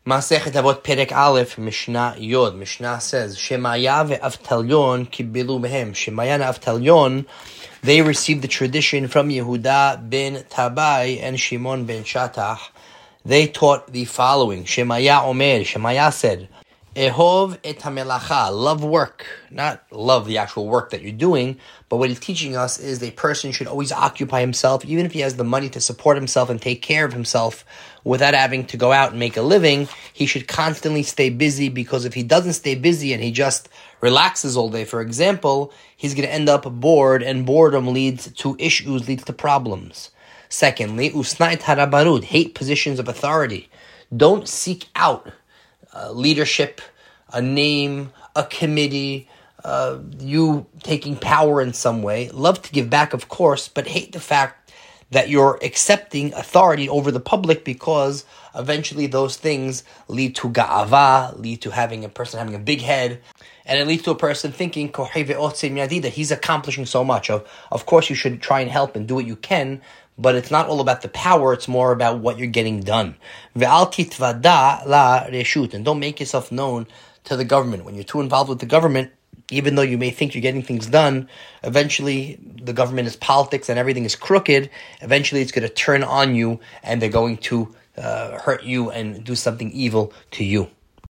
Masechet Avot Perek Aleph, Mishnah Yod. Mishnah says, Shemaya ve'Avtalyon kibilu behem. Shemaya and Avtalyon, they received the tradition from Yehuda ben Tabai and Shimon ben Shatach. They taught the following. Shemaya Omer, Shemaya said, Ehov et hamelacha, love work. Not love the actual work that you're doing, but what he's teaching us is a person should always occupy himself, even if he has the money to support himself and take care of himself without having to go out and make a living. He should constantly stay busy, because if he doesn't stay busy and he just relaxes all day, for example, he's going to end up bored, and boredom leads to issues, leads to problems. Secondly, usnait harabarut, hate positions of authority. Don't seek out leadership, a name, a committee, you taking power in some way. Love to give back, of course, but hate the fact that you're accepting authority over the public, because eventually those things lead to ga'ava, lead to having a person having a big head, and it leads to a person thinking that he's accomplishing so much. Of course, you should try and help and do what you can, but it's not all about the power, it's more about what you're getting done. Ve'al titvada la reshut, and don't make yourself known to the government. When you're too involved with the government, even though you may think you're getting things done, eventually the government is politics and everything is crooked. Eventually it's going to turn on you, and they're going to hurt you and do something evil to you.